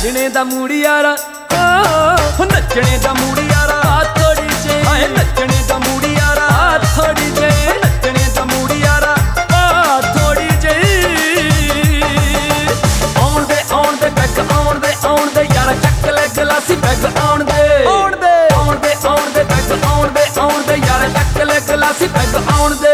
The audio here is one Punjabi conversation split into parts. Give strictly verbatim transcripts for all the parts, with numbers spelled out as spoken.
ਨੱਚਣੇ ਦਾ ਮੂਡ ਯਾਰਾ, ਹੋ ਨੱਚਣੇ ਦਾ ਮੂਡ ਯਾਰਾ, ਥੋੜੀ ਜਿਹੀ ਹਾਏ ਨੱਚਣੇ ਦਾ ਮੂਡ ਯਾਰਾ, ਥੋੜੀ ਜਿਹੀ ਨੱਚਣੇ ਦਾ ਮੂਡ ਯਾਰਾ, ਥੋੜੀ ਜਿਹੀ ਆਉਣ ਦੇ ਆਉਣ ਦੇ ਬੈਗ ਆਉਣ ਦੇ ਆਉਣ ਦੇ ਯਾਰਾ, ਚੱਕ ਲੈ ਗਲਾਸੀ ਬੈਗ ਆਉਣ ਦੇ ਆਉਣ ਦੇ ਆਉਣ ਦੇ ਆਉਣ ਦੇ ਬੈਗ ਆਉਣ ਦੇ ਆਉਣ ਦੇ ਯਾਰਾ, ਚੱਕ ਲੈ ਗਲਾਸੀ ਬੈਗ ਆਉਣ ਦੇ।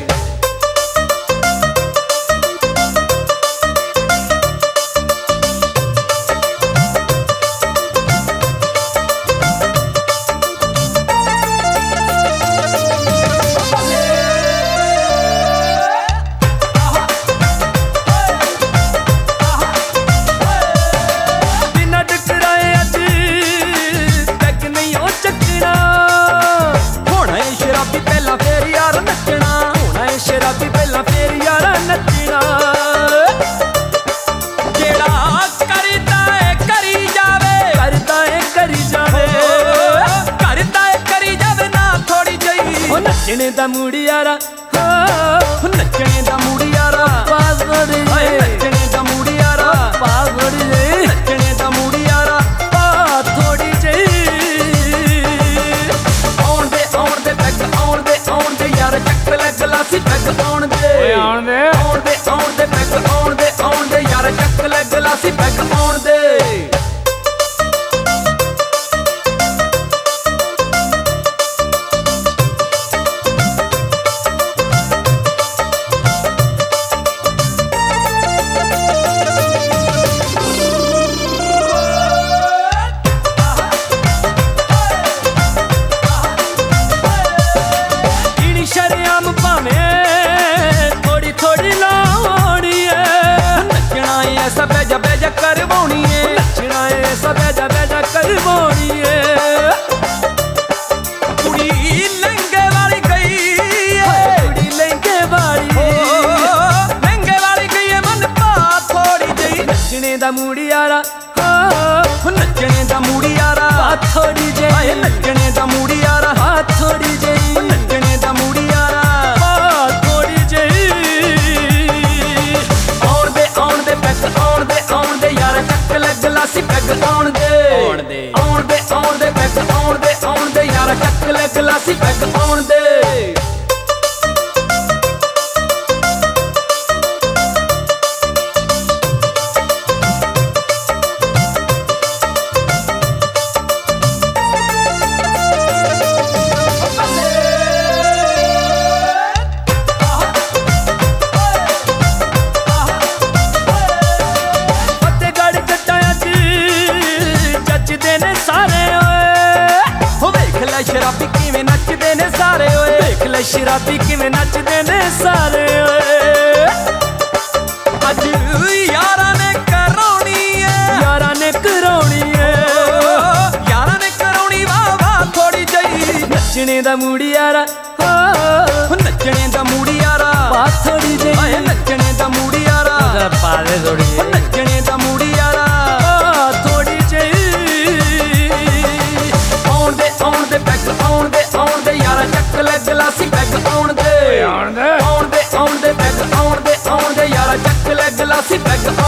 ਸ਼ਰਾਬੀ ਪਹਿਲਾਂ ਫੇਰ ਯਾਰਾ ਨੱਚਣਾ, ਜਿਹੜਾ ਕਰਦਾ ਏ ਕਰੀ ਜਾਵੇ, ਕਰਦਾ ਏ ਕਰੀ ਜਾਵੇ, ਕਰਦਾ ਏ ਕਰੀ ਜਾਵੇ ਨਾ ਥੋੜੀ ਜਿਹੀ। ਉਹ ਨੱਚਣੇ ਦਾ ਮੂਡ ਯਾਰਾ, ਹੋ ਨੱਚਣੇ ਦਾ ਮੂਡ ਯਾਰਾ, ਪਾਸ ਥੋੜੀ ਜਿਹੀ ਨੱਚਣੇ ਦਾ ਮੂਡ ਯਾਰਾ, ਪਾਸ ਥੋੜੀ ਜਿਹੀ ਨੱਚਣੇ ਦਾ ਮੂਡ ਯਾਰਾ, ਪਾ ਥੋੜੀ ਜਿਹੀ ਆਉਣ ਦੇ ਆਉਣ ਦੇ ਬੈਗ ਆਉਣ ਦੇ ਆਉਣ ਦੇ ਯਾਰ, ਚੱਕ ਲੈ ਗਲਾਸੀ ਬੈਗ ਆਉਣ ਦੇ ਆਉਣ ਦੇ ਆਉਣ ਦੇ ਆਉਣ ਦੇ ਬੈਗ ਆਉਣ ਦੇ ਆਉਣ ਦੇ ਯਾਰ, ਚੱਕ ਲੈ ਗਲਾਸੀ ਬੈਗ ਆਉਣ ਦੇ। ਸ਼ਰਿਆਮ ਭਾਵੇਂ ਥੋੜੀ ਥੋੜੀ ਲਾਉਣੀ ਏ, ਨੱਚਣਾ ਏ ਐਸਾ ਬੈਜਾ ਬੈਜਾ ਕਰਵਾਉਣੀ ਏ, ਨੱਚਣਾ ਏ ਐਸਾ ਬੈਜਾ ਬੈਜਾ ਕਰਵਾਉਣੀ ਏ। ਕੁੜੀ ਲਹਿੰਗੇ ਵਾਲੀ ਗਈ ਏ, ਕੁੜੀ ਲਹਿੰਗੇ ਵਾਲੀ ਲਹਿੰਗੇ ਵਾਲੀ ਗਈ ਏ, ਮਨ ਪਾ ਥੋੜੀ ਜਿਹੀ ਨੱਚਣੇ ਦਾ ਮੂਡ ਯਾਰਾ, ਹੋ ਨੱਚਣੇ ਦਾ ਮੂਡ ਯਾਰਾ, ਥੋੜੀ ਜਿਹੀ ਹਾਏ ਨੱਚਣੇ ਦਾ ਮੂਡ ਯਾਰਾ, ਥੋੜੀ ਜਿਹੀ ਨੱਚਣੇ ਦਾ ਮੂਡ ਯਾਰਾ, ਥੋੜੀ ਜਿਹੀ ਆਉਣ ਦੇ ਆਉਣ ਦੇ ਬੈਗ ਆਉਣ ਦੇ ਆਉਣ ਦੇ ਯਾਰ, ਚੱਕ ਲੈ ਗਲਾਸੀ ਬੈਗ ਆਉਣ ਦੇ ਆਉਣ ਦੇ ਆਉਣ ਦੇ ਆਉਣ ਦੇ ਬੈਗ ਆਉਣ ਦੇ ਆਉਣ ਦੇ ਯਾਰ, ਚੱਕ ਲੈ ਗਲਾਸੀ ਬੈਗ ਆਉਣ ਦੇ। ਸ਼ਰਾਬੀ ਕਿਵੇਂ ਨੱਚਦੇ ਨੇ ਸਾਰੇ ਓਏ, ਵੇਖ ਲੈ ਸ਼ਰਾਬੀ ਕਿਵੇਂ ਨੱਚਦੇ ਨੇ ਸਾਰੇ ਓਏ। ਅੱਜ ਯਾਰਾਂ ਨੇ ਕਰਾਉਣੀ ਏ, ਯਾਰਾਂ ਨੇ ਕਰਾਉਣੀ ਏ, ਯਾਰਾਂ ਨੇ ਕਰਾਉਣੀ ਵਾਹ ਵਾਹ ਥੋੜੀ ਜਿਹੀ ਨੱਚਣੇ ਦਾ ਮੂਡ ਯਾਰਾ, ਹੋ ਨੱਚਣੇ ਦਾ ਮੂਡ ਯਾਰਾ, ਪਾ ਥੋੜੀ ਜਿਹੀ ਹਾਏ ਨੱਚਣੇ ਦਾ ਮੂਡ ਯਾਰਾ, ਪਾ ਦੇ ਥੋੜੀ ਜਿਹੀ ਨੱਚਣੇ ਦਾ ਮੂਡ ਯਾਰਾ, ਥੋੜੀ ਜਿਹੀ ਆਉਣ ਦੇ ਆਉਣ ਦੇ ਬੈਗ ਆਉਣ ਦੇ ਆਉਣ ਦੇ ਯਾਰਾ, ਚੱਕ ਲੈ ਗਲਾਸੀ ਬੈਗ ਆਉਣ ਦੇ ਆਉਣ ਦੇ ਆਉਣ ਦੇ ਆਉਣ ਦੇ ਬੈਗ ਆਉਣ ਦੇ ਆਉਣ ਦੇ ਯਾਰਾ, ਚੱਕ ਲੈ ਗਲਾਸੀ ਬੈਗ